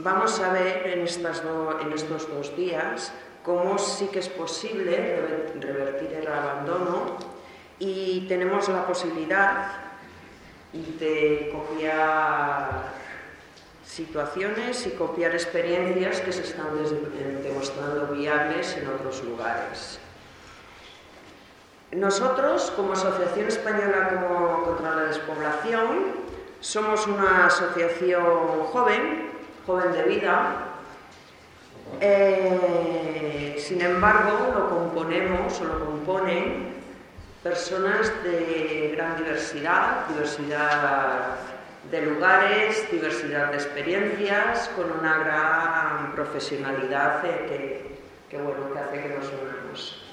vamos a ver en estos 2 días cómo sí que es posible revertir el abandono, y tenemos la posibilidad de copiar situaciones y copiar experiencias que se están demostrando viables en otros lugares. Nosotros, como Asociación Española contra la Despoblación, somos una asociación joven de vida. Sin embargo, lo componen personas de gran diversidad de lugares, diversidad de experiencias, con una gran profesionalidad que hace que nos unamos.